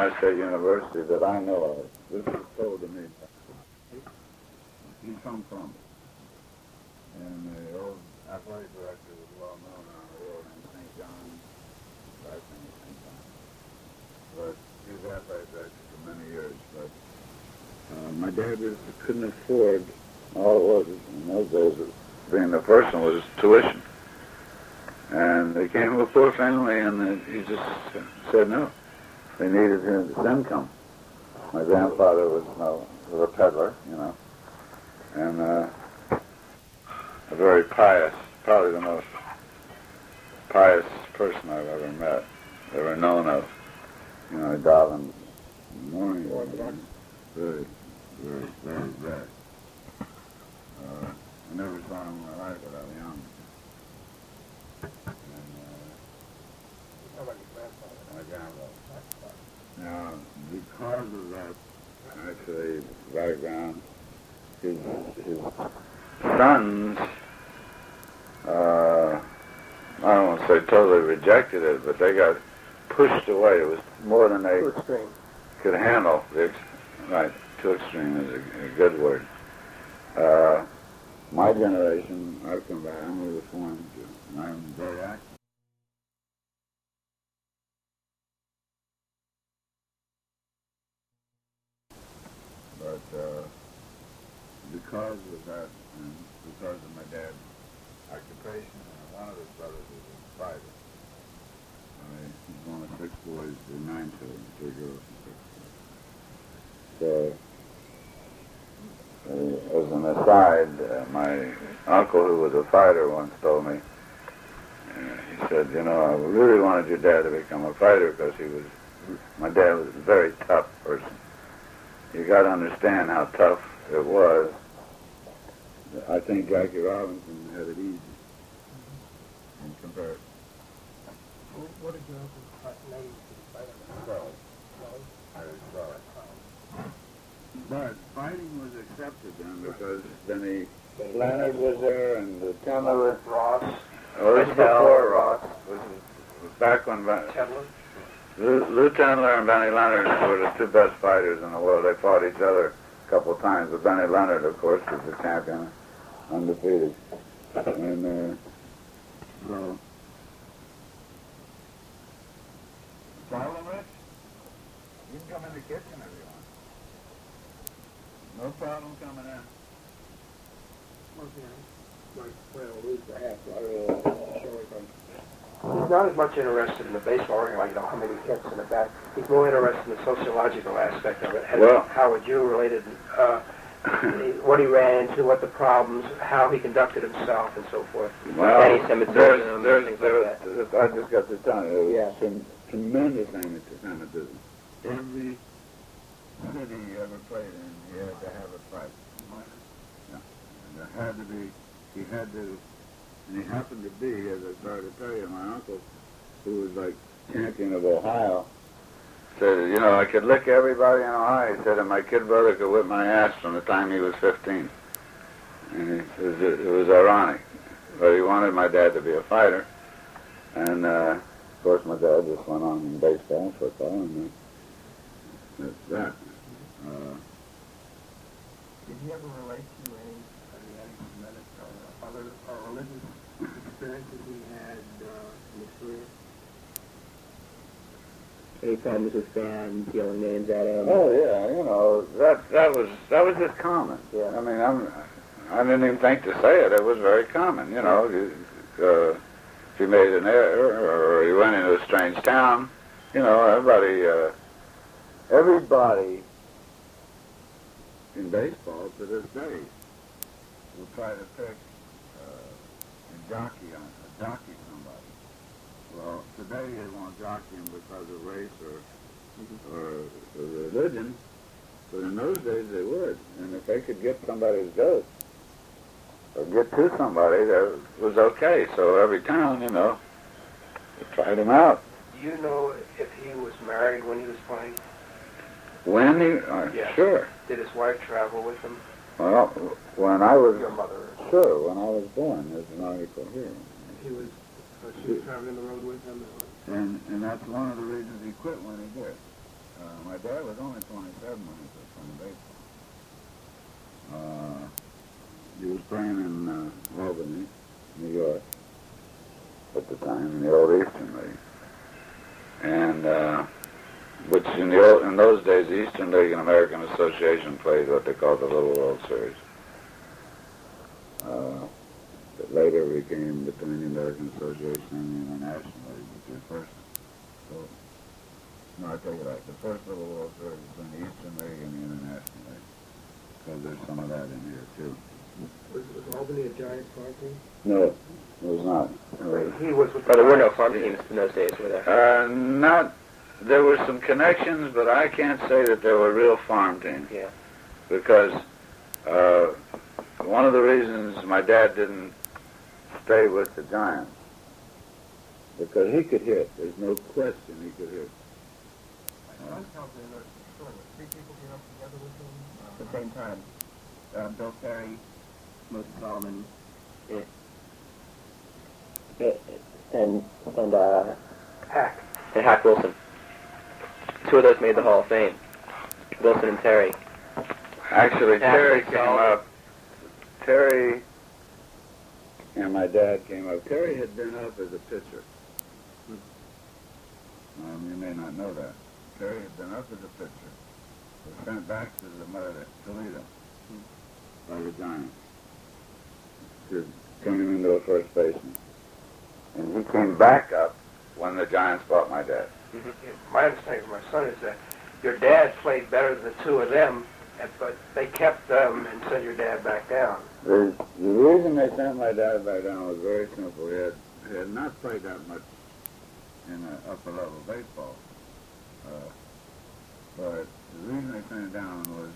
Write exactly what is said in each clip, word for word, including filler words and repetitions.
Illinois State University that I know of. This was told to me. He's from Columbus. And the old athletic director was well known around the world in Saint John's, I think Saint John's. But he was athletic director for many years. But uh, my dad was, couldn't afford, all it was in those days, being the first one was tuition. And they came from a poor family, and he just said no. They needed his income. My grandfather was, no, was a peddler, you know, and uh, a very pious, probably the most pious person I've ever met, ever known of. You know, he died in the morning. Very, very, very, very. Uh, I never saw him in my life without young. My grandfather. Now, because of that, actually, background, his, his sons, uh, I don't want to say totally rejected it, but they got pushed away. It was more than they could handle. The ex- right, too extreme is a, a good word. Uh, my generation, I've come back, I'm reformed, and I'm very active. But uh, because of that, and because of my dad's occupation, and one of his brothers was a fighter. Uh, he's one of six boys, there were nine children, three girls and six boys. So, uh, as an aside, uh, my uncle, who was a fighter, once told me, uh, he said, you know, I really wanted your dad to become a fighter because he was, my dad was a very tough person. You got to understand how tough it was. I think Jackie Robinson had it easy in comparison. What did your uncle's name be? Charles. Charles. But fighting was accepted then because then he, Leonard was there and the Tendler. Ross. Oh, this was before Ross. This was back when Tendler. Lou Tendler and Benny Leonard were the two best fighters in the world. They fought each other a couple of times, but Benny Leonard, of course, was the champion, undefeated. And uh, so, problem, Rich? You can come in the kitchen if you want. No problem coming in. Okay. Well, lose the half. I don't know. He's not as much interested in the baseball, or like, you know, how many hits in the back. He's more interested in the sociological aspect of it. How, well, how would you related, uh, what he ran into, what the problems, how he conducted himself, and so forth. Well, anti-Semitism, there's, there's, things there's, like that. there's, I just got to tell you, there was Yeah. some tremendous anti-Semitism. Every city you ever played in, you had to have a fight. Yeah. And there had to be, he had to, and he happened to be, as I started to tell you, my uncle, who was like champion of Ohio, said, you know, I could lick everybody in Ohio. He said, and my kid brother could whip my ass from the time he was fifteen. And it was, it was ironic. But he wanted my dad to be a fighter. And, uh, of course, my dad just went on in baseball and football, and uh, that's that. Uh, Did he ever relate to any of the anti-Semitic or other or religious experiences he had uh, in his career? Any problems with fans yelling names at him? oh yeah, you know that that was that was just common. Yeah. I mean, I'm I didn't even think to say it. It was very common. You know, you, uh, if you made an error or you went into a strange town, you know, everybody uh, everybody in baseball to this day will try to pick uh, a jockey on a jockey somebody. Well, today they won't jockey him because of race or, or, or religion, but in those days they would. And if they could get somebody's goat or get to somebody, that was okay. So every town, you know, they tried him out. Do you know if he was married when he was playing? When he, uh, Yes. Sure. Did his wife travel with him? Well, when I was, Your mother? sure, when I was born, there's an article here. He was, uh, she was traveling the road with him? And and that's one of the reasons he quit when he did. Uh, my dad was only twenty-seven when he was playing baseball. Uh, he was playing in uh, Albany, New York, at the time, in the old Eastern League. And, uh, which in, the old, in those days, the Eastern League and American Association played what they called the Little World Series. Uh, that later became between the American Association and the International League, which is first. So, no, I take it back. The first Little World Series between the Eastern League and the International League. Because there's some of that in here, too. Was, was Albany a giant farm team? No, it was not. It was, He was with But there were no Giants. farm teams in those days, were there? uh, not, there were some connections, but I can't say that there were real farm teams. Yeah. Because uh, one of the reasons my dad didn't stay with the Giants, because he could hit. There's no question he could hit. My son tells me that the story was three people came up together with him uh, at the same time. Uh, Bill Terry, Moses Solomon, Yeah. Yeah. And and uh, Hack. and Hack Wilson. Two of those made the Hall of Fame. Wilson and Terry. Actually, Terry Actually, came Solomon. up. Terry and my dad came up. Terry had been up as a pitcher. Um, you may not know that. Terry had been up as a pitcher. Was sent back to the mud at Toledo by the Giants to turn him into a first baseman. And he came back up when the Giants bought my dad. Mm-hmm. My understanding of my son is that your dad played better than the two of them, and- but they kept them and sent your dad back down. The, the reason they sent my dad back down was very simple. He had, he had not played that much in uh, upper level baseball. Uh, but the reason they sent him down was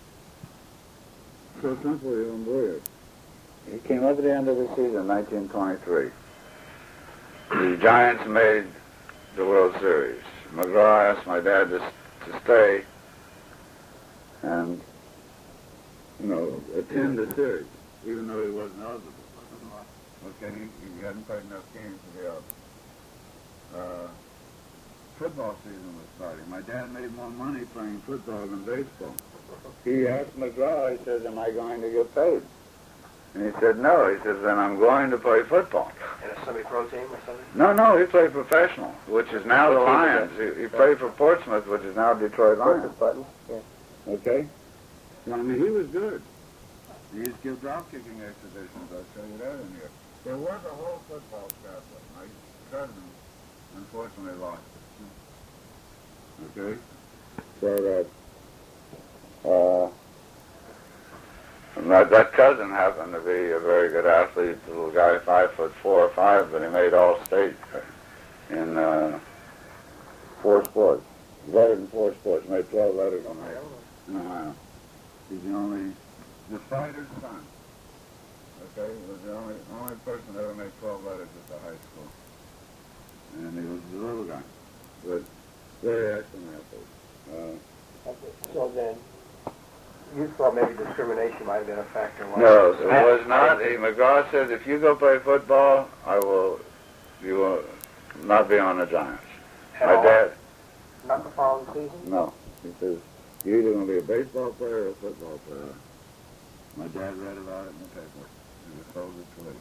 so simple, you wouldn't believe it. He came up at the end of the season, nineteen twenty-three. The Giants made the World Series. McGraw asked my dad to, to stay and, you know, attend the series, even though he wasn't eligible. Okay, he, he hadn't played enough games to be eligible. Uh, football season was starting. My dad made more money playing football than baseball. He asked McGraw, he says, am I going to get paid? And he said, no. He says, then I'm going to play football. In a semi-pro team or something? No, no, he played professional, which is now the What team Lions. is He, he played for Portsmouth, which is now Detroit Lions. Button. Yeah. Okay? So, I mean, he was good. He used to give drop-kicking exhibitions. I'll show you that in here. There was a whole football staff. My cousin, unfortunately, lost it. Okay? So that, uh, and that, that cousin happened to be a very good athlete, a little guy, five foot four or five, but he made all state in uh, four sports. Lettered in four sports, made twelve letters in Ohio. He's the only, the fighter's son. Okay, he was the only only person that ever made twelve letters at the high school. And he was the little guy, but very excellent athlete. Uh, So then, you thought maybe discrimination might have been a factor. in why- No, it was not. He, McGraw said, if you go play football, I will, you will not be on the Giants. At My all? dad, Not the following season? no. He says, you're either going to be a baseball player or a football player. My dad read about it in the paper. He was told it to him.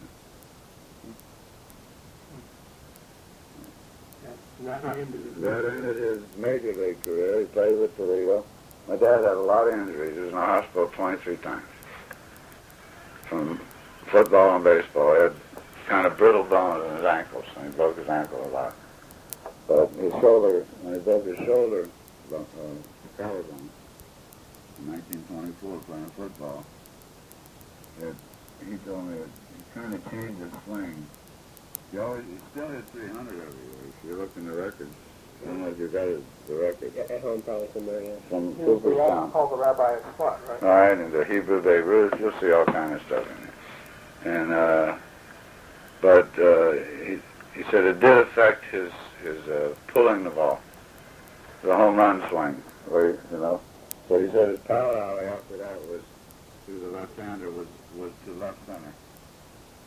That ended his major league career. He played with Toledo. My dad had a lot of injuries. He was in the hospital twenty-three times. From football and baseball. He had kind of brittle bones in his ankles, and he broke his ankle a lot. But his shoulder, when he broke his shoulder, uh, collarbone, in nineteen twenty-four, playing football, it, he told me that he kind of changed his swing. He always, he still hit three hundred every year. If you look in the records, I don't know if you got his, the record. Yeah, at home probably somewhere, yeah. From He was the rabbi, Cooperstown. called the rabbi of spot, right? All right, and the Hebrew Babe Ruth, you'll see all kind of stuff in there. And, uh, but uh, he, he said it did affect his, his uh, pulling the ball, the home run swing, where, he- you know. So he said his power alley after that was, to the left-hander, was, was to left center.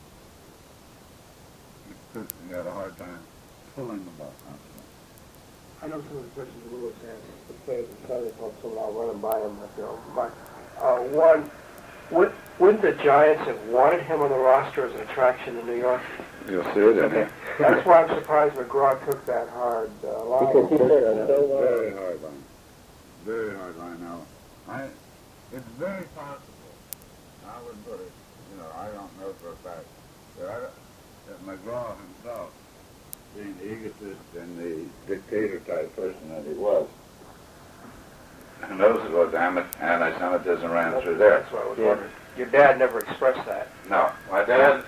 He had a hard time pulling the ball constantly. I know some of the questions Lewis asked the players in Southern Home, so I'll run them by him. If you don't mind. Uh, one, would, wouldn't the Giants have wanted him on the roster as an attraction in New York? You'll see it in Okay. here. That's why I'm surprised McGraw took that hard uh, line. Because he hurt on Very that. hard line. Very hard line now. I, it's very possible, I would put it, you know, I don't know for a fact, that, I, that McGraw himself, being the egotist and the dictator type person that he was, who knows it was anti-Semitism ran through there. That's what I was Yeah. wondering. Your dad never expressed that. No, my dad,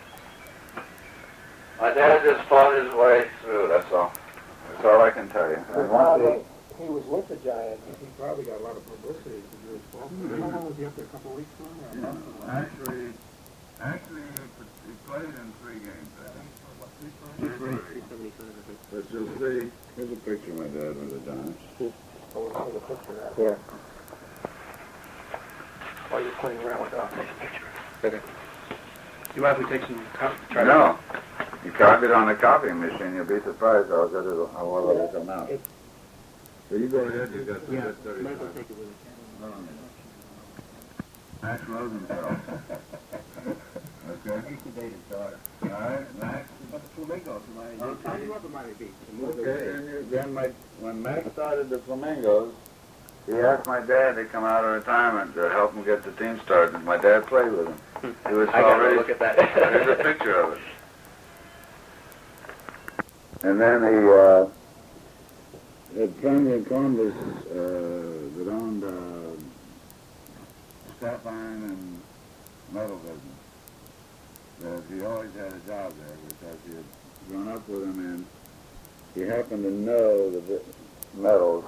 my dad just fought his way through, that's all. That's all I can tell you. And once he- He was with the Giants. He probably got a lot of publicity to do his fault. How long was he up there? A couple of weeks for him? Actually, actually, he he played in three games, I think. But you'll see, here's a picture of my dad with the Giants. I want to see the picture of that. Yeah. While you're playing around with it, I'll take a picture. Okay. Do you mind if we take some? co- Try No, you copy it on a copying machine, you'll be surprised how good it'll, how well it'll come out. It- So you go ahead, you got the Yeah, good thirty. might as well take it with us. Max Rosenfeld. Okay. All right, Max. Okay, and you, then my, when Max started the Flamingos, he asked my dad to come out of retirement to help him get the team started. My dad played with him. He was I gotta already, look at that. Here's a picture of it. And then he, uh, had friends in Columbus, uh, that owned, uh, scrap iron and metal business. That he always had a job there because he had grown up with him and he happened to know the bi- metals.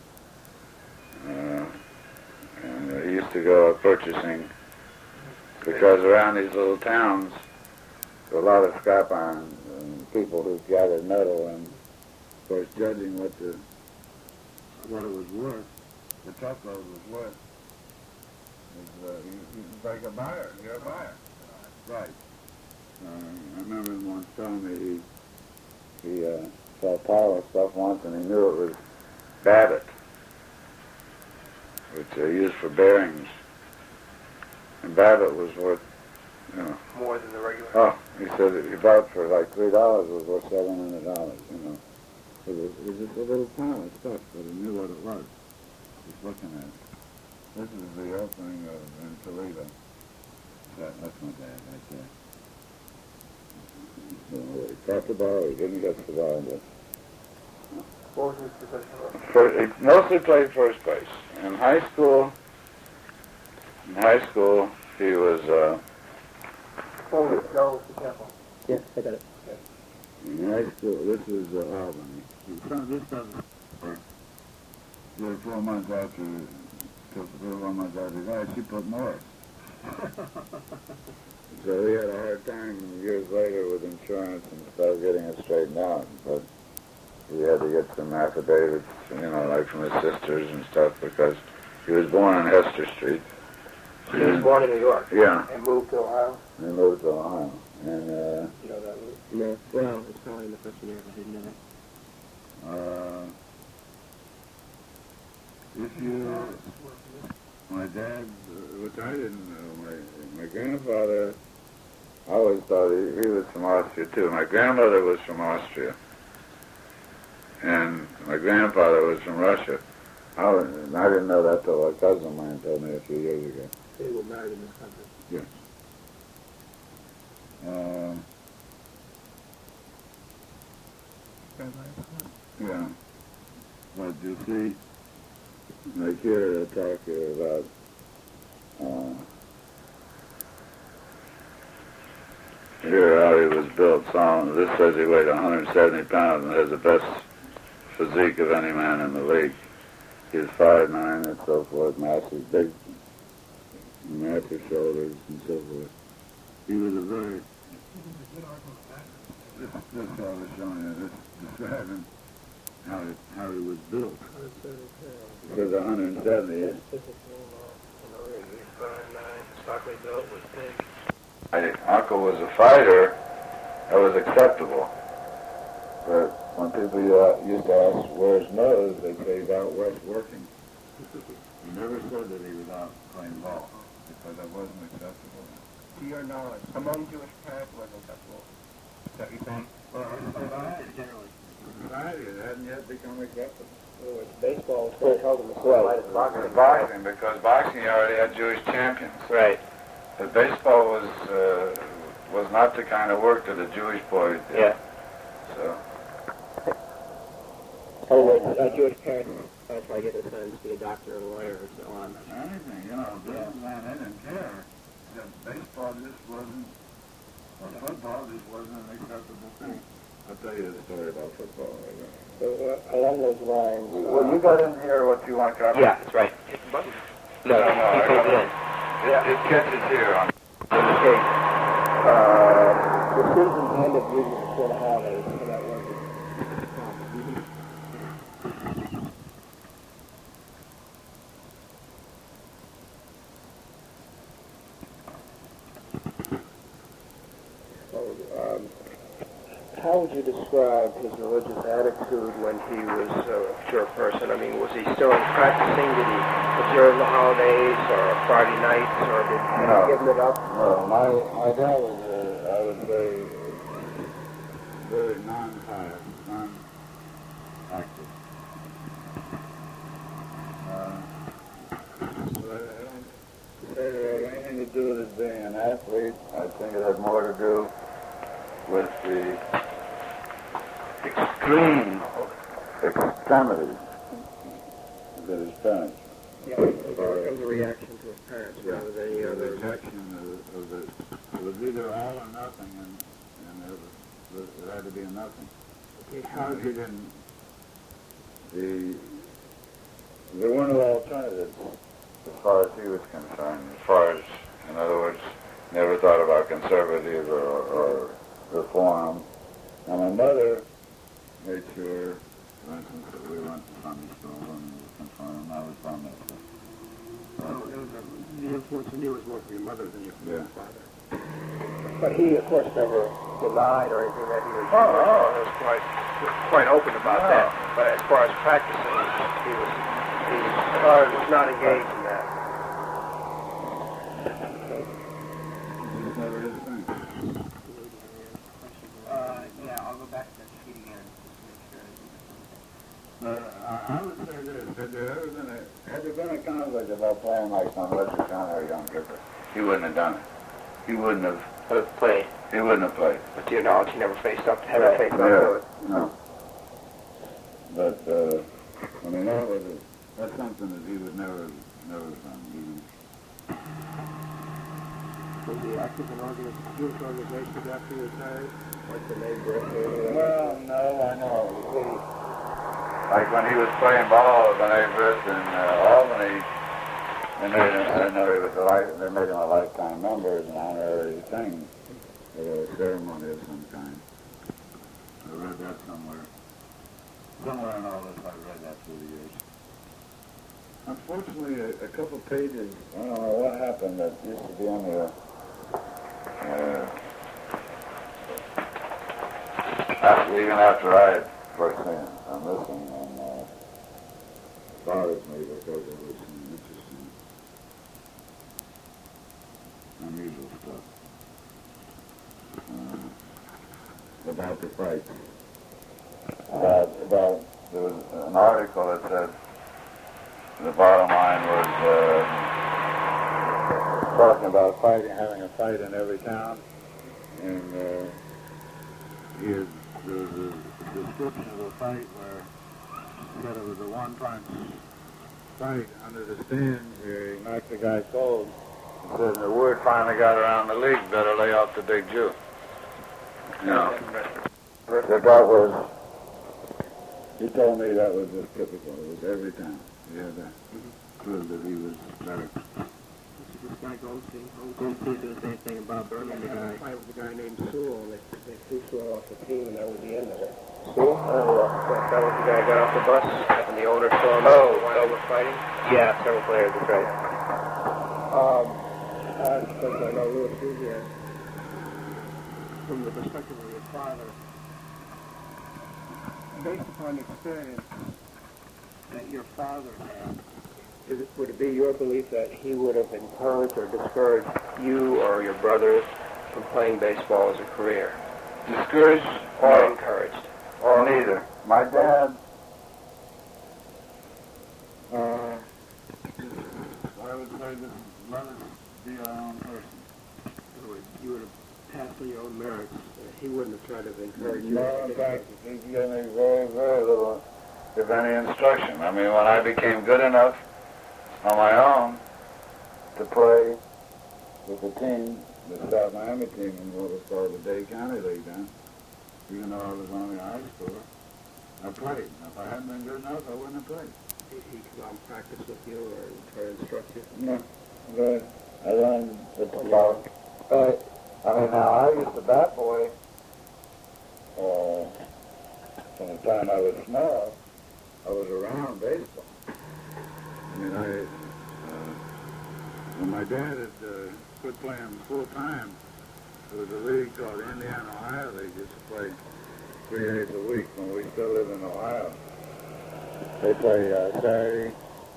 Uh, and uh, he used to go purchasing because around these little towns, there were a lot of scrap iron and people who gathered metal and, of course, judging what the what it was worth, the truckload was worth. Is, uh, you, you like a buyer, you're a buyer. Right. Uh, I remember him once telling me he, he uh, saw a pile of stuff once and he knew it was Babbitt, which they used for bearings. And Babbitt was worth, you know, More than the regular. oh, he said that he bought for like three dollars was worth seven hundred dollars, you know. It was, it was just a little pile of stuff, but he knew what it was. Just looking at it. This is the opening of in Toledo. That, that's my dad right there. So he caught the ball, he didn't get the ball, but What was his position? For, he mostly played first base. In high school, in high school, he was, uh, Oh, no, be careful. Yeah, I got it. in high school, this is uh, Albany. This doesn't, for three or four months after, three or four months after that, she put Morris. So he had a hard time years later with insurance and started getting it straightened out, but he had to get some affidavits, you know, like from his sisters and stuff, because he was born on Hester Street. He was born in New York. Yeah, And moved to Ohio. and he moved to Ohio. And, uh, You know that route. No. Well, it's probably in the first year, I didn't know that. uh, if you, my dad, uh, which I didn't know, my, my grandfather, I always thought he, he was from Austria too. My grandmother was from Austria. And my grandfather was from Russia. I, was, I didn't know that till a cousin of mine told me a few years ago. They were married in this country. Yes. Um, yeah. But you see, like here they talk about, uh, here how he was built. So this says he weighed one hundred seventy pounds and has the best physique of any man in the league. He was five nine and so forth, massive, big, massive shoulders and so forth. He was a very, this, this I was showing you, this describing how, it, how he was built. Because one hundred seventy. Stockley built was big. My uncle was a fighter, that was acceptable. But when people uh, used to ask where's Mose, they'd say he's out west working. He never said that he was out playing ball because that wasn't acceptable. To your knowledge, among Jewish parents, wasn't acceptable. Is that what you're saying? Well, in society, Generally. in society, it hadn't yet become acceptable. Well, it's baseball was still held in the same light as boxing. It's boxing, because boxing you already had Jewish champions. Right. But baseball was uh, was not the kind of work that a Jewish boy did. Yeah. So. Oh, uh, Jewish parents uh, try to get their sons to be a doctor or a lawyer or so on. Anything, you know, businessman, they didn't care. That baseball just wasn't, or football just wasn't an acceptable thing. I'll tell you a story about football. So, uh, along those lines... Well, you got in here what you want to cover? Yeah, that's right. No, No, no, I he pulled it got in. Yeah, it catches here on. Okay. Uh, the season ended usually before the holidays, so that wasn't... Um, how would you describe his religious attitude when he was a pure person? I mean, was he still practicing? Did he observe the holidays or Friday nights, or did had No. he given it up? Well, my, my dad was, uh, I would say, very non-pious, non-active. Uh, but I don't say it had anything to do with his being an athlete. I think it had more to do with the extreme extremities that his parents. Yeah, it was a reaction to his parents rather than any The other. rejection of, of the, it was either all or nothing, and, and it, was, it had to be a nothing. Okay, How how he didn't, the, there were no alternatives as far as he was concerned, as far as, in other words, never thought about conservative or, or reform. And my mother made sure, for instance, that we went to Sunday school and we were confirmed. I was from it. So it was a, the influence on you was more from your mother than you from Yeah. your father. But he, of course, never denied or anything that he was. Oh, oh. He was quite, quite open about No. that. But as far as practicing, he was, he was, was not engaged in that. It was never his thing. Uh, yeah, I'll go back to that sheet again just to make sure. Uh, I I would say this, had there ever been a, had there been a conflict about playing like some lesser son or a young kipper, he wouldn't have done it. He wouldn't have, Let's play. he wouldn't have played. But to your knowledge, he never faced up, had Right. faced up to it. No. But, uh, I mean, that was a, that's something that he would never, never have done. Even. Was he active in organiz- Jewish organizations after he retired? Like the neighbor or anything? Well, no, I know. He, like when he was playing ball at B'nai B'rith in uh, Albany, they made him, I know he was a life, they made him a lifetime member as an honorary thing, or a ceremony of some kind. I read that somewhere. Somewhere in all this, I read that through the years. Unfortunately, a, a couple pages, I don't know what happened, that used to be on the, uh, after, even after I had first seen it, I'm listening, and uh, bothers me because it was some interesting, unusual stuff uh, about the fight. About, about, there was an article that said the bottom line was uh, talking about fighting, having a fight in every town, and uh, he had, there was a description of a fight where he said it was a one-punch fight under the stands where he knocked the guy cold. He said the word finally got around the league, better lay off the big Jew. You know, that that was, he told me that was just typical. It was every time. He had to prove that he was better. This guy Goldstein. Goldstein did the same thing about Berman, the They had guy. a fight with a guy named Sewell, and they, they threw Sewell off the team, and that was the end of it. Sewell? Oh, yeah. That was the guy who got off the bus, and the owner saw him Oh, while they were fighting. Yeah, several players, that's right. Um, uh, because I know Louis Duzier, from the perspective of your father, based upon the experience that your father had, is it, would it be your belief that he would have encouraged or discouraged you or your brothers from playing baseball as a career? Discouraged Or no. encouraged? Or neither. My dad, uh, I would say that let us be our own person. In other words, you would have passed on your own merits. Uh, he wouldn't have tried to encourage you. No, in fact, he gave me very, very little, if any, instruction. I mean, when I became good enough on my own to play with the team, the South Miami team in what was called the Dade County League then, even though I was on the high school, I played. If I hadn't been good enough, I wouldn't have played. He he could um, practice with you or try to instruct you? No, but I learned about. Uh, I mean, now I used to bat boy uh, from the time I was small. I was around baseball. I mean, I uh, when my dad had uh, quit playing full time, there was a league called the Indiana Ohio League. Used to play three days a week when we still lived in Ohio. They play uh, Saturday,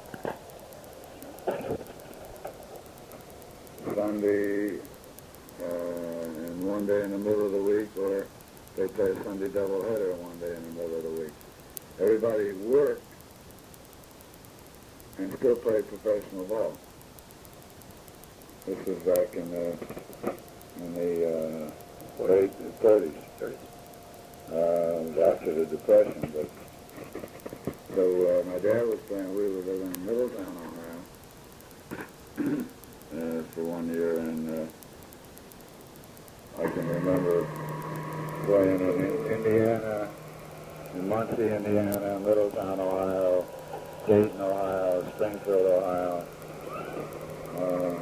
Sunday, uh, and one day in the middle of the week, or they play a Sunday doubleheader one day in the middle of the week. Everybody worked and still played professional ball. This was back in the in the uh, late thirties. Uh, after the Depression, but so uh, my dad was playing. We were living in Middletown, Ohio, uh, for one year, and uh, I can remember playing in Indiana, in Muncie, Indiana, Middletown, Ohio, Dayton, Ohio, Springfield, Ohio. Uh,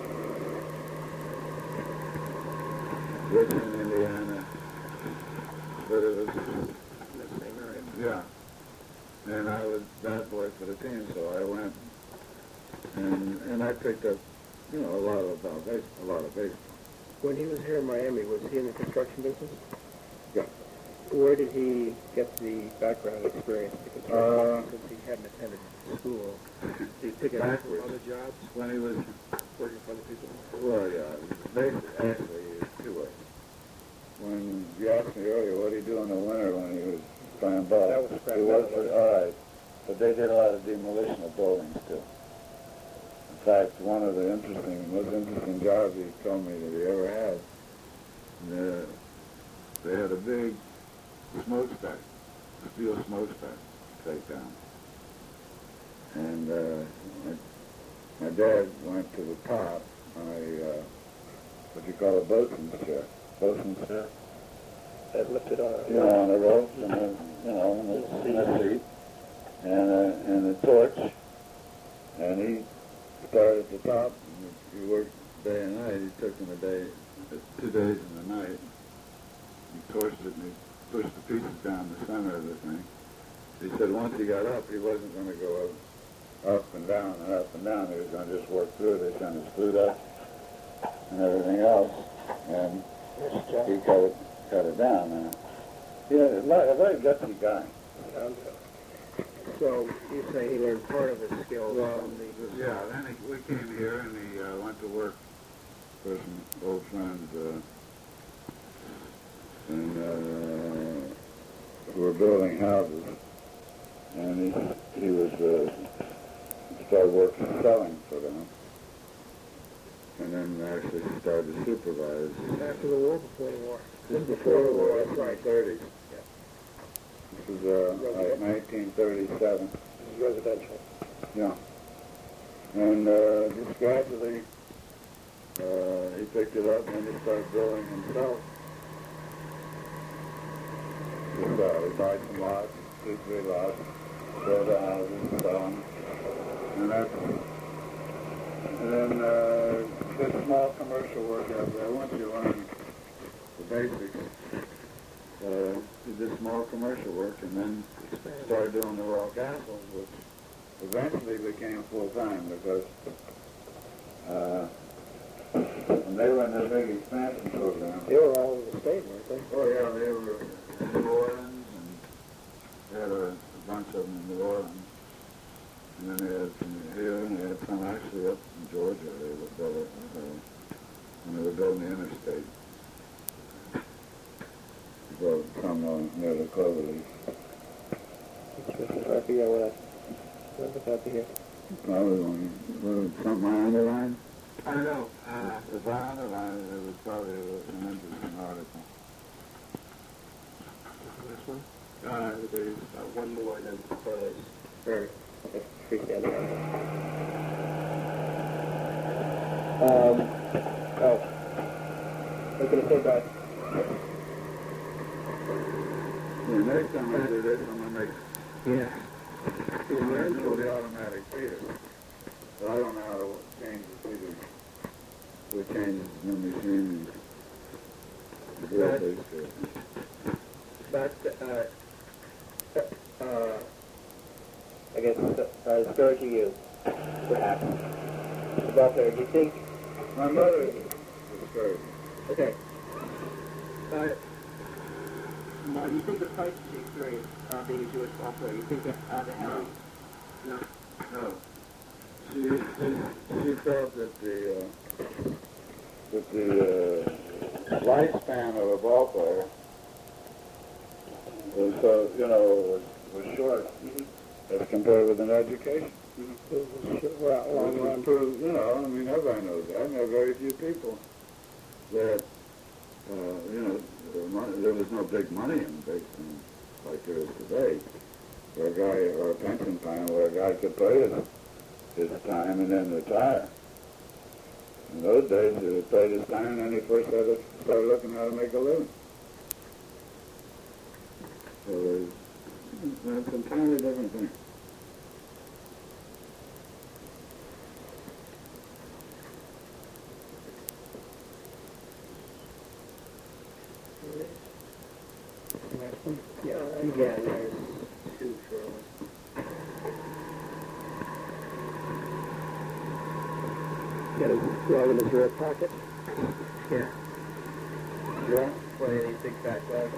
Richmond, Indiana. But it was, yeah. And I was bat boy for the team, so I went, and and I picked up, you know, a lot of about base, a lot of baseball. When he was here in Miami, was he in the construction business? Yeah. Where did he get the background experience? Because Uh, since he hadn't attended school, did he pick it up from Backwards. other jobs, When he was, working for other people? well, yeah, basically, actually, two ways. When you asked me earlier what he do in the winter when he was playing ball, That was he worked for, all right, but they did a lot of demolition of buildings too. In fact, one of the interesting, most interesting jobs he told me that he ever had, the, they had a big smokestack, steel smokestack to take down. And uh, my, my dad went to the top on a, uh, what you call a boatswain's chair. Boatswain's chair? That lifted on a You know, on a rope, and a, you know, in a, in a seat, and a, and a torch. And he started at the top, and he worked day and night. He took him a day, two days and a night. He torched it, and he pushed the pieces down the center of the thing. He said once he got up, he wasn't going to go up, up and down and up and down. He was going to just work through it. They kind of screwed up and everything else, and he cut it, cut it down. Uh, yeah, a very gutsy guy. So you say he learned part of his skills Well, from the... yeah, then he, we came here and he uh, went to work for some old friends uh, and, uh, who were building houses. And he, he was uh, started working selling for them. And then actually started to supervise. After the war, before the war? Just before the war, that's right, thirties. This was uh, like nineteen thirty-seven. This is residential. Yeah. And uh, just gradually, uh, he picked it up and then he started building himself. Just, uh, he bought some lots, two, three lots, build the houses, sell them. And that's, and then uh, did small commercial work out there. Once you learn the basics, uh, he did small commercial work and then started doing the raw castles, which eventually became full-time because uh, when they were in their big expansion program. They were all over the state, weren't they? Oh, yeah, they were in New Orleans And then they had some here, and they had some actually up in Georgia. They were building, uh, when they were building the interstate. They built some uh, near the Cloverleaf. I forget what I, what was that here? Probably one, was it something I underlined? I don't know. Uh, If I underlined it, it was probably an interesting article. this one? Uh, there's uh, one more than Corley's. Or, okay, freestanding article. Um, oh. I was going to say that. Yeah, next time I do this, I'm going to make Yeah. I'm going to do the automatic feeder. But I don't know how to change the feeder. We change the machine and the real base to it. But, uh, uh, I guess, uh, the story to you, what happened. About her, do you think, My mother is discouraged. okay, uh, now, do you think the price of the experience, uh, being a Jewish author, you think that, uh, the having, no, No. She, she, she felt that the, uh, that the uh, lifespan of a ball player was, uh, you know, was, was short mm-hmm. as compared with an education. Mm-hmm. Well, Which was proved, you know, I mean, everybody knows that. I know very few people that, uh, you know, there was money- there was no big money in big things like there is today. Where a guy, or a pension plan, where a guy could play his, his time and then retire. In those days, he would play his time and then he first had to start looking how to make a living. So there's, that's an entirely different thing. Yeah, yeah, there's two, surely. Got a glove in his rear pocket. Yeah. Yeah? One of these big fat gloves.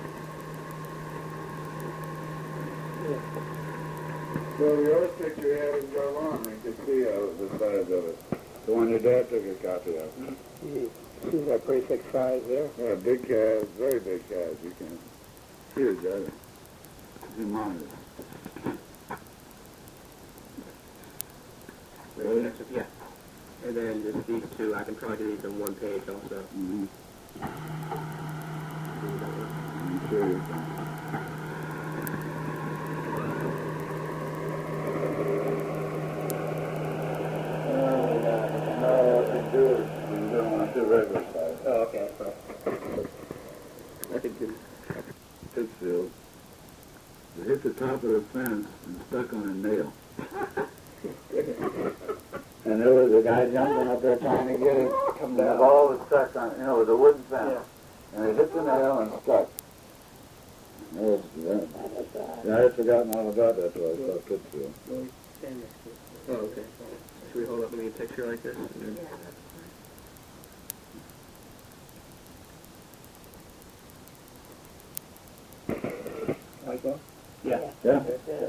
So the other picture you had in your lawn, you could see uh, the size of it. The one your dad took a copy of. You see that pretty thick size there? Yeah, big calves, very big calves. You can huge, I think. Humongous. Really? Yeah. And then just these two, I can probably do these on one page also. Mm-hmm. I'm sure you can. No, what you do is you don't want to do regular size. Oh, okay. That's a good. Pittsfield. They hit the top of the fence and stuck on a nail. And there was a guy jumping up there trying to get it. Come And the down. ball was stuck on, you know, with a wooden fence. Yeah. And it hit the nail and stuck. That was, that, yeah, I had forgotten all about that till I saw Pittsfield. Oh, okay. Should we hold up and get a picture like this? Like that? Yeah. Yeah?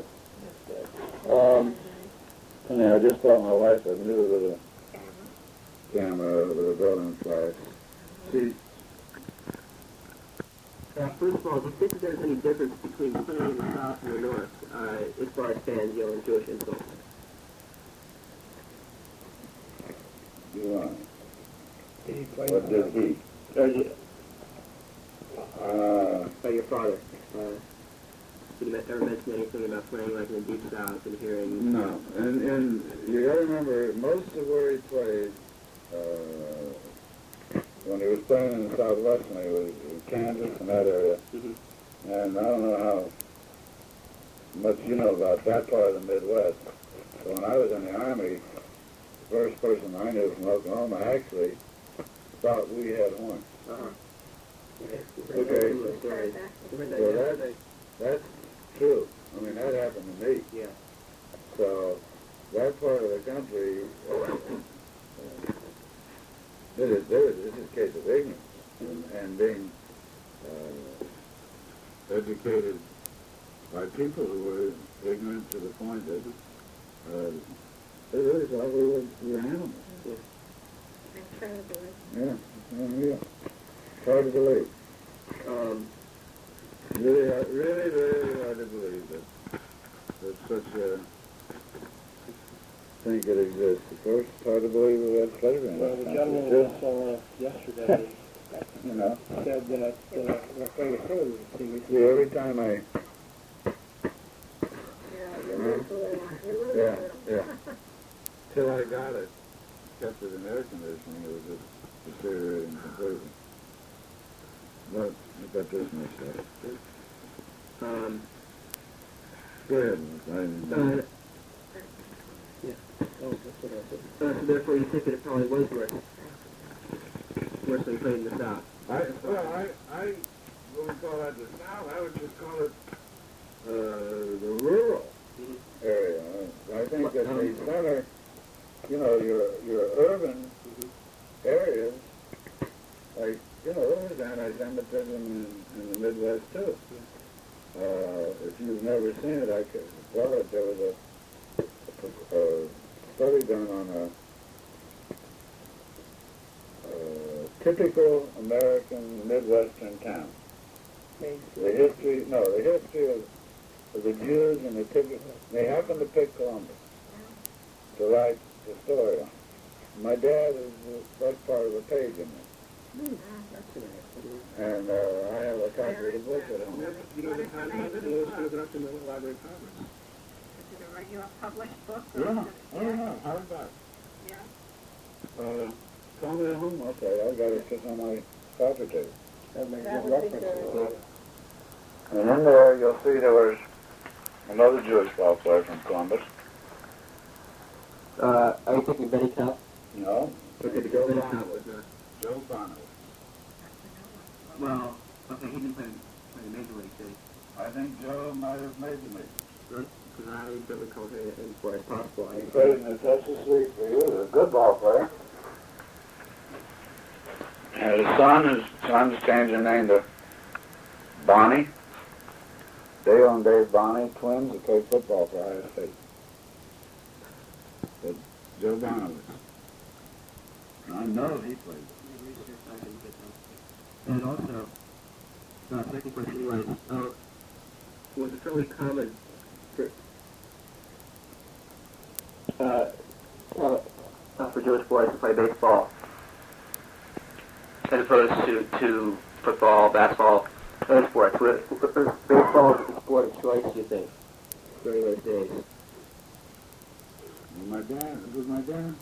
Um, and yeah, I just thought my wife had knew with a camera with a building flash. See, Uh, first of all, do you think that there's any difference between playing in the South and the North uh, as far as fans yelling Jewish insults? you want, Did he play? what did he? Or is it Uh, by your father? Uh, did he ever mention anything about playing like in the Deep South and hearing? no, and, and you gotta remember, most of where he played, uh, when he was playing in the Southwest, when he was in Kansas and that area, Mm-hmm. and I don't know how much you know about that part of the Midwest. So when I was in the Army, the first person I knew from Oklahoma actually thought we had horns. Uh-huh. Okay. Sorry. So that, that's true. I mean, that happened to me. Yeah. So that part of the country, uh, this is, this is a case of ignorance and, and being uh, educated by people who were ignorant to the point that Uh, they really thought we were, we were animals. Incredible. Yeah, yeah. It's hard to believe. Um, Really, hard- really, really hard to believe that, that such a thing could exist. Of course, it's hard to believe we had slavery in well, this the country, gentleman too. was uh, yesterday You know, said that uh, what they were saying was see, every time I, Yeah, you're little, you're little. yeah, yeah, till I got it, kept it in air conditioning, it was just deteriorating completely. But I got this messed up. Um, Go ahead, I didn't know. uh, yeah. Oh, that's what I said. Uh, so therefore, you think that it probably was worse, worse than playing the South. I, well, I, I wouldn't call that the South, I would just call it, uh, the rural area. I think that the center, you know, your, your urban areas, like, you know, there was anti-Semitism in, in the Midwest, too. Uh, if you've never seen it, I could tell it. There was a, a, a study done on a, a typical American Midwestern town. The history, no, the history of, of the Jews and the typical, they happened to pick Columbus to write the story on. My dad is the first part of a page in it. And uh, I have a copy of the book at home. You know the time of it? It was up to the Library of Congress. Is it a regular published book? or Yeah, is it- I don't know. How about it? Yeah. Uh, call me at home, I'll tell you. I've got it just on my coffee table. That makes That good would be reference. good. And in there, you'll see there was another Jewish ball player from Columbus. Uh, are you thinking Benny Cup? No, Okay, Joe Benny Bonner. Cup was uh, Joe Bonner. well, okay, he didn't play, play the Major League, did he? I think Joe might have made the major. Because I don't recall hearing it as far as possible. He played in the Texas League for years. A good ball player. And his son, his son's changed their name to Bonnie. Dale and Dave Bonnie, twins that played football for Ohio State. But Joe Bonner was. I know he played. And also, uh, second question was, uh, was it fairly common for, uh, uh, uh, for Jewish boys to play baseball as opposed to, to football, basketball, other sports? Was, was baseball a sport of choice, you think, during those days? My dad, was my dad?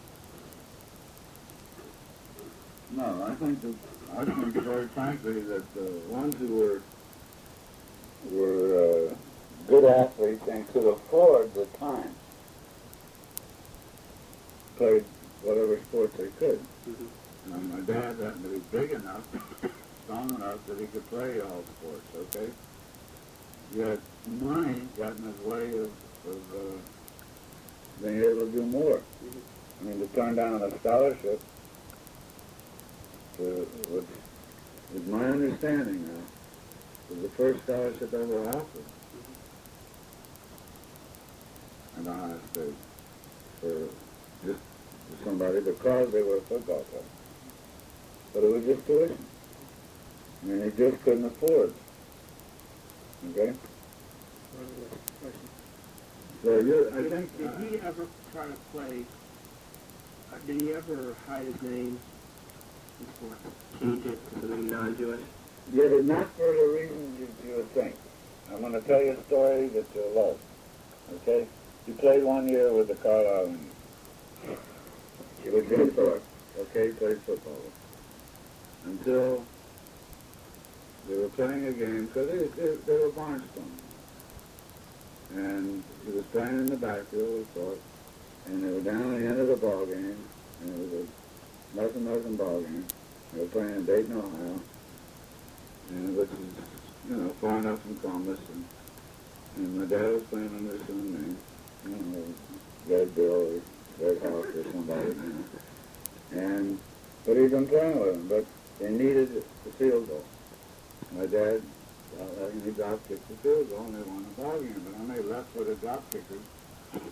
No, I think that, I think very frankly that the ones who were, were, uh, good athletes and could afford the time played whatever sports they could. Mm-hmm. And my dad happened to be big enough, strong enough that he could play all sports, okay? Yet money got in his way of, of uh, being able to do more. I mean, to turn down a scholarship, to, which is my understanding now, was the first scholarship ever offered in Ohio State for just for somebody because they were a football player. But it was just tuition. I mean, they just couldn't afford. Okay? So you're, I Did, think... did he ever try to play, uh, did he ever hide his name in sports? Change it to something non-Jewish? Yeah, but not for the reasons you, you would think. I'm going to tell you a story that you'll love. Okay? He played one year with the Carlisle Indians. He was Jim Thorpe. Okay, he played football. Until they were playing a game, because they, they, they were barnstorming. And he was playing in the backfield, we thought, and they were down at the end of the ball game, and it was a nothing, nothing ball game. They were playing in Dayton, Ohio, and which is, you know, far enough from Columbus, and, and my dad was playing under some name, you know, Red Bill or Red Hawk or somebody, you know. And, but he'd been playing with them, but they needed the field goal. My dad, uh, he drop kicked the field goal, and they won the ball game. But when they left for the drop kickers,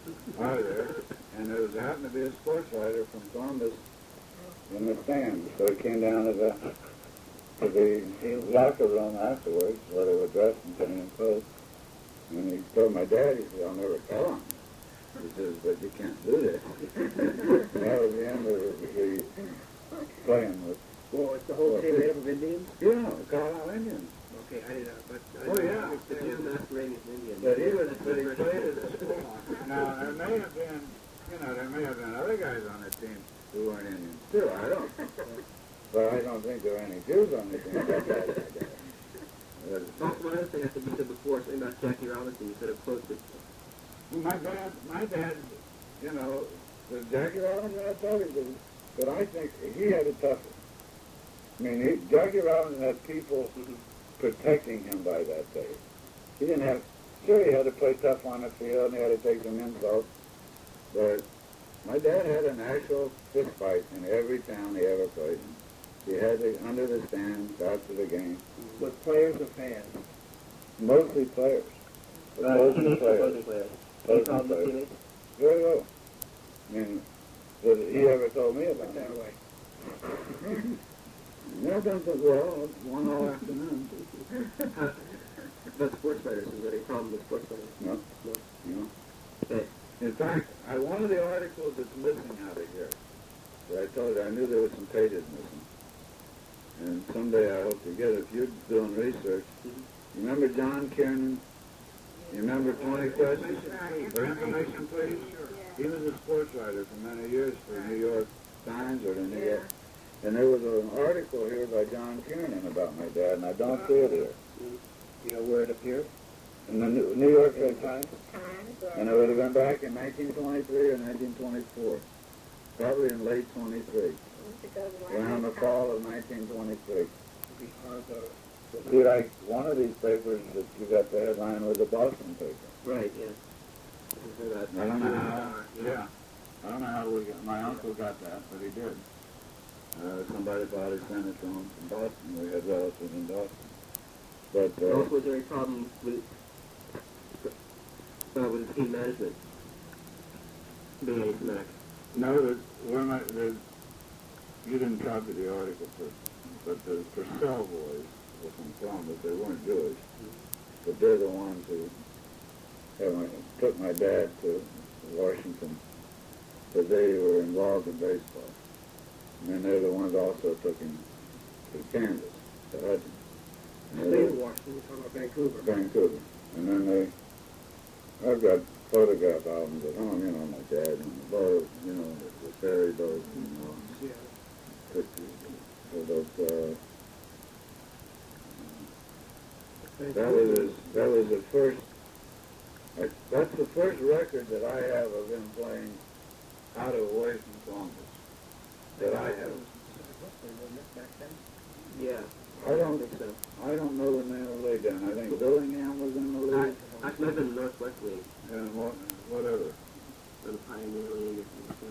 out of there, and there was happened to be a sports writer from Columbus in the stands, so he came down to the to the locker room afterwards, where they were dressed in clean clothes, and he told my dad, he said, "I'll never tell him." He says, "But you can't do this." And that was the end of the playing with. Well, it's the whole team made up of Indians? Yeah, Carlisle Indians. Okay, I didn't know, but... I Oh, didn't yeah. know. The Jim masquerading as an Indian. But he was, but he played at the school. Now, there may have been, you know, there may have been other guys on the team who weren't Indians too. I don't. But I don't think there were any Jews on the team. That guy, that guy. Also, one other thing I think you said before, something about Jackie Robinson, you said it close to... My dad, my dad, you know, was Jackie Robinson, I told you, but I think he had it tougher. I mean, he, Jackie Robinson had people protecting him by that day. He didn't have, sure he had to play tough on the field and he had to take some insults, but my dad had an actual fist fight in every town he ever played in. He had it under the stands after the game. With players or fans? Mostly players. Mostly players. players. Mostly Problem with players. teammates? Very well. I mean, that he ever told me about That it. way. Yeah, done so well, one all afternoon. But sports writers, is there any problem with sports writers? No, No. no. Okay. In fact, I, one of the articles that's missing out of here, that I told you, I knew there was some pages missing. And someday I hope to get it. If you're doing research, you remember John Kiernan? You remember twenty questions? For information, please? He was a sports writer for many years for the New York Times or the New York. And there was an article here by John Kiernan about my dad, and I don't see it here. You know where it appeared? In the New New York Times. Times, And it would have been back in nineteen twenty-three or nineteen twenty-four. Probably in late twenty-three. Around the fall of nineteen twenty-three. See, like, one of these papers that you got the headline was a Boston paper. Right, yeah. I don't know how, yeah. I don't know how we got, my uncle got that, but he did. Uh, somebody bought it, sent it to him from Boston. We had relatives in Boston. But, uh, Also, was there any problem with, uh, with the team management? Being anti-Semitic? no, the, when I, the, you didn't copy the article, but, but the Purcell boys were from Columbus. They weren't Jewish, but they're the ones who had my, took my dad to Washington, because they were involved in baseball. And then they're the ones also took him to Kansas, to Hudson. And State they- of Washington, we're talking about Vancouver. Vancouver. And then they, I've got photograph albums at home, you know, my dad on the boat, you know, the, the ferry boat, you know, Yeah. pictures of those, uh, that was, his, that was the first, I, that's the first record that I have of him playing out of away from Columbus, that I have. Yeah. I don't, think so. I don't know the name of the league then. I think Billingham was in the league, I, I might have been the Northwest League. and what, whatever. Or the Pioneer League or something.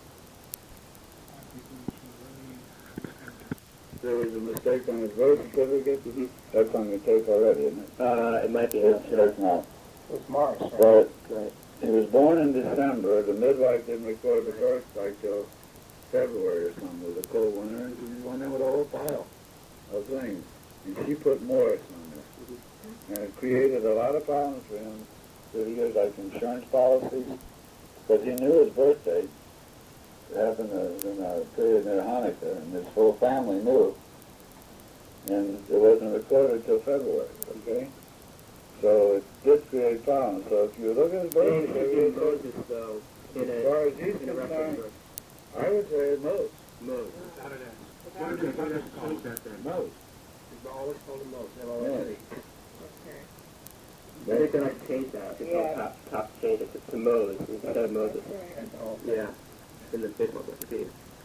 There was a mistake on his birth certificate. Mm-hmm. That's on the tape already, isn't it? Uh, it might be. It's, it's not. It's Mars. But Right. he was born in December. The midwife didn't record the birth like till February or something. It was a cold winter, and he went in with a whole pile of things. And she put Morris on there. And it created a lot of problems for him through the years, like insurance policies, because he knew his birth date. It happened uh, in a period near Hanukkah, and his whole family knew. And it wasn't recorded till February, okay? So it did create problems. So if you look at his birth And certificate, Moses, though, in as far as a, he's in a record concerned, birth. I would say Moses. Moses. Moses. We've always called him Moses. Never Yeah. always said Okay. I think they might change that. I think Yeah. they'll top, top change it to, to Moses instead of Moses. Right. Yeah. In the baseball recipe.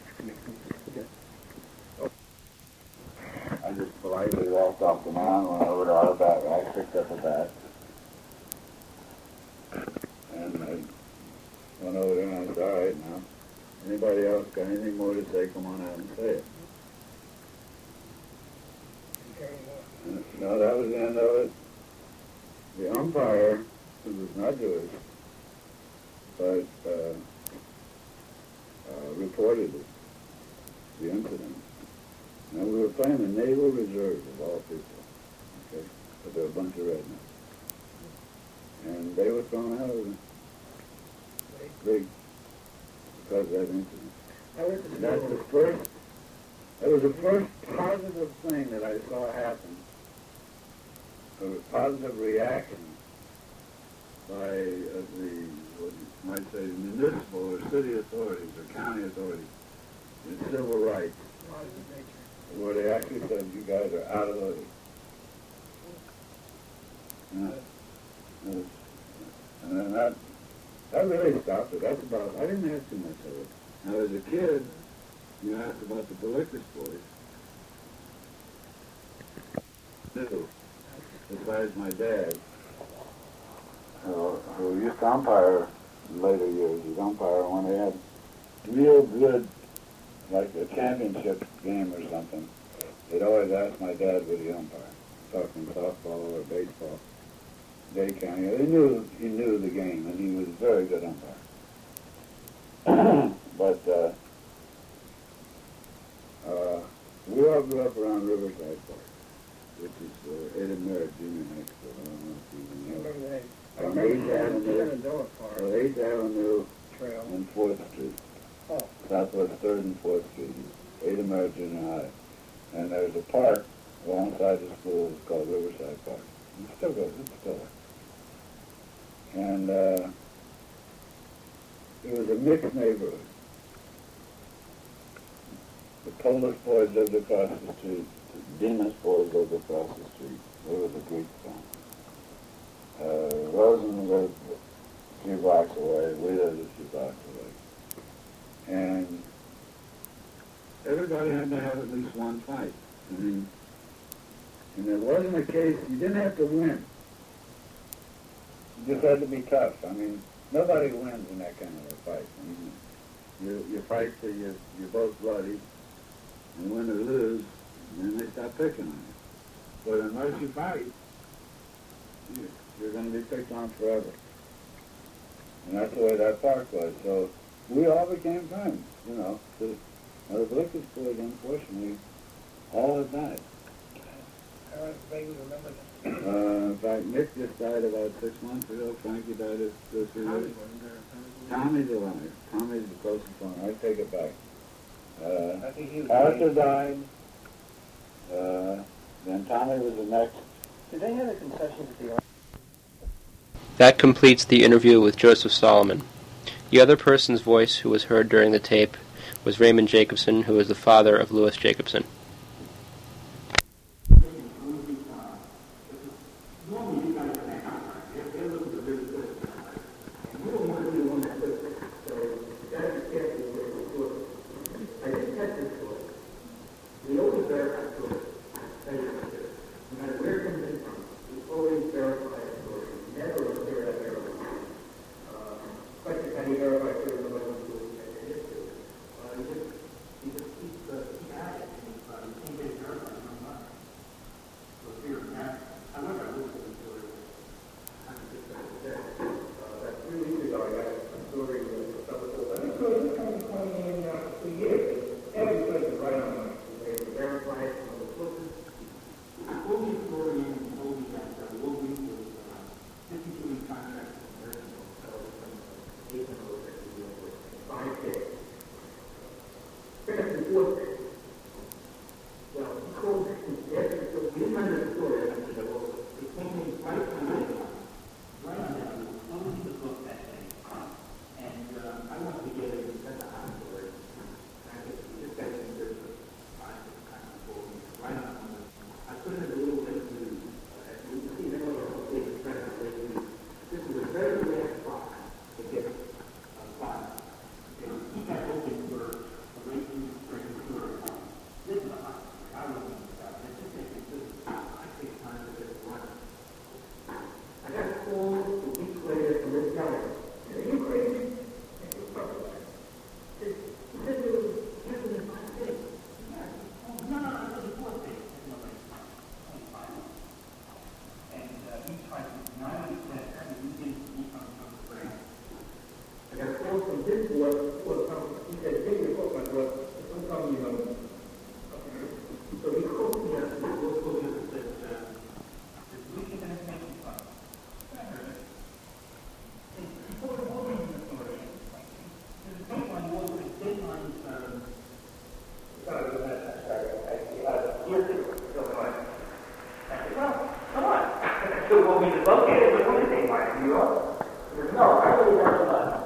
I just politely walked off the mound, went over to our bat rack, picked up a bat, and I went over there and I said, all right, now, anybody else got anything more to say, come on out and say it. And, no, that was the end of it. The umpire, who was not Jewish, but uh, uh, reported it, the incident. Now, we were playing the Naval Reserve of all people, okay? But they're a bunch of rednecks. And they were thrown out of the league because of that incident. And that's the first, that was the first positive thing that I saw happen, a positive reaction by uh, the, what you might say, municipal or city authorities or county authorities in civil rights, where they actually said, you guys are out of the league. Yeah. Yes. And then that, that really stopped it. That's about, I didn't have too much of it. Now, as a kid, you asked about the Belickus boys. Knew, besides my dad, who, who used to umpire in later years, he'd umpire when they had real good, like a championship game or something. They'd always ask my dad would he umpire, talking softball or baseball. Day County. They knew he knew the game, and he was a very good umpire. But uh, uh, we all grew up around Riverside Park, which is uh, Ada Merritt Junior High School. I don't know if you even know. Remember that? I On remember eighth the Avenue, Shenandoah Park or eighth Avenue Trail. and fourth Street. Oh. Southwest third and fourth Street. Ada Merritt Junior High. And there's a park alongside the school called Riverside Park. It still goes. It's still there. And uh, it was a mixed neighborhood. The Polish boys lived across the street. The Demas boys lived across the street. There was a Greek family. Uh, Rosen lived a few blocks away. We lived a few blocks away. And everybody had to have at least one fight. I mean, and it wasn't a case, you didn't have to win. You just had to be tough. I mean, nobody wins in that kind of a fight. I mean, you, you fight till you, you're both bloody, and win or lose, and then they stop picking on you. But unless you fight, you, you're going to be picked on forever. And that's the way that park was. So we all became friends, you know. The, now the Belickus boys, unfortunately, all have died. I don't vaguely remember that. Uh, in fact, Nick just died about six months ago. Frankie died a few years. Tommy's alive. Tommy's the closest one. I take it back. Uh, I think he was. Arthur died. Uh, then Tommy was the next. Did they have a concession at the That completes the interview with Joseph Solomon. The other person's voice who was heard during the tape was Raymond Jacobson, who was the father of Louis Jacobson. So, well, he's located in New York. No, I really don't know.